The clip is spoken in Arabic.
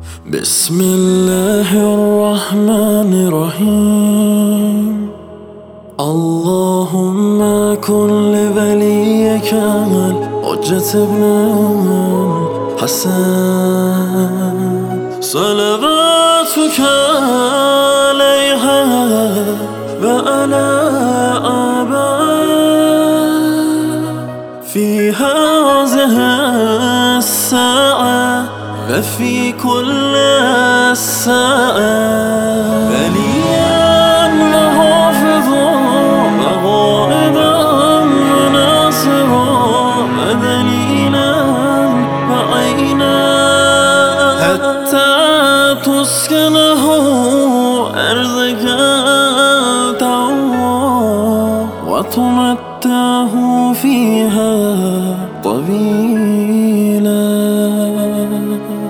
بسم الله الرحمن الرحيم. اللهم كن لوليك الحجة ابن الحسن صلواتك عليها وعلى آبائها في هذه الساعة وفي كل الساعة وليا وحافظا وغائبا وناصرا ودليلا وعينا حتى تسكنه أرضك طوعا وتمتعه فيها طويلا.